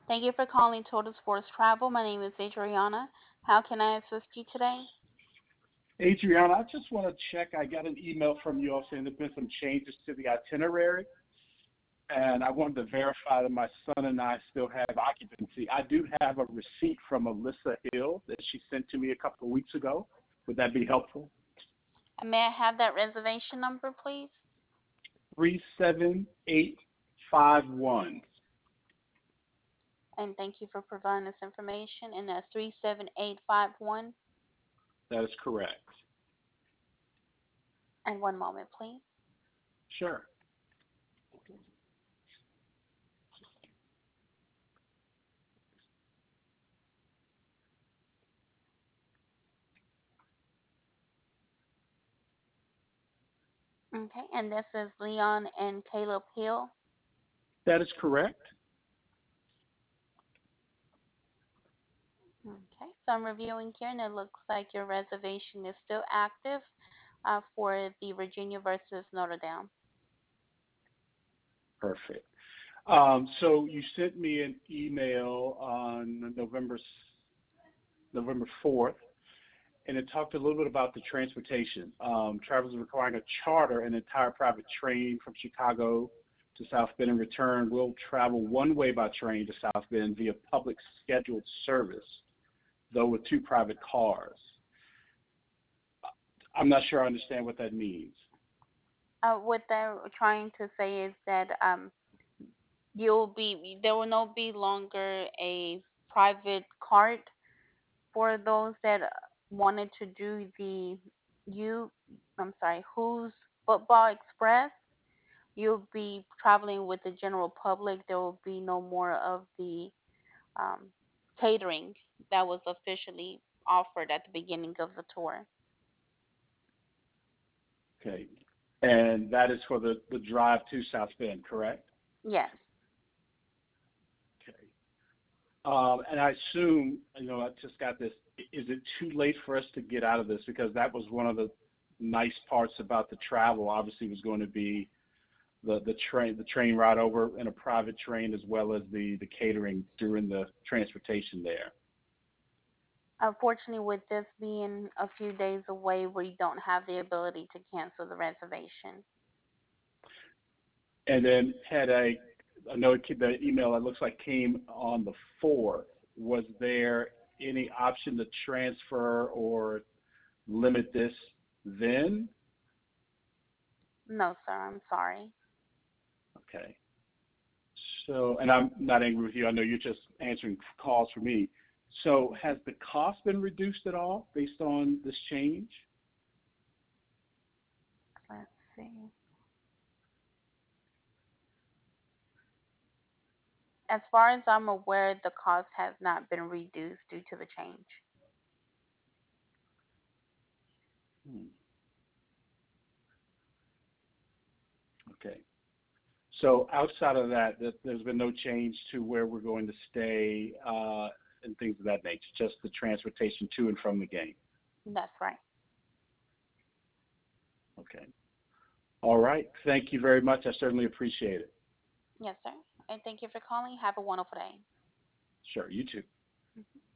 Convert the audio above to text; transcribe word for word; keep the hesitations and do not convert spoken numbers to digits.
Thank you for calling Total Sports Travel. My name is Adriana. How can I assist you today? Adriana, I just want to check. I got an email from you all saying there's been some changes to the itinerary, and I wanted to verify that my son and I still have occupancy. I do have a receipt from Alyssa Hill that she sent to me a couple of weeks ago. Would that be helpful? And may I have that reservation number, please? three seven eight five one. And thank you for providing this information. And that's three seven eight five one. That is correct. And one moment, please. Sure. Okay, and this is Leon and Caleb Hill. That is correct. Okay, so I'm reviewing here, and it looks like your reservation is still active uh, for the Virginia versus Notre Dame. Perfect. Um, so you sent me an email on November November fourth, and it talked a little bit about the transportation. Um, travelers requiring a charter an entire private train from Chicago to South Bend and return will travel one way by train to South Bend via public scheduled service, though with two private cars. I'm not sure I understand what that means. Uh, what they're trying to say is that um, you'll be there will no be longer a private cart for those that wanted to do the you I'm sorry, who's football express. You'll be traveling with the general public. There will be no more of the um, catering that was officially offered at the beginning of the tour. Okay. And that is for the, the drive to South Bend, correct? Yes. Okay. Um, and I assume, you know, I just got this. Is it too late for us to get out of this? Because that was one of the nice parts about the travel. Obviously, was going to be the the train the train ride over in a private train, as well as the the catering during the transportation there. Unfortunately, with this being a few days away, we don't have the ability to cancel the reservation. And then had a I know the email it looks like came on the fourth. Was there any option to transfer or limit this then? No, sir, I'm sorry. Okay. So, and I'm not angry with you. I know you're just answering calls for me. So, has the cost been reduced at all based on this change? Let's see. As far as I'm aware, the cost has not been reduced due to the change. Hmm. Okay. So, outside of that, that, there's been no change to where we're going to stay uh, and things of that nature. Just the transportation to and from the game. That's right. Okay. All right. Thank you very much. I certainly appreciate it. Yes, sir. And thank you for calling. Have a wonderful day. Sure. You too. Mhm.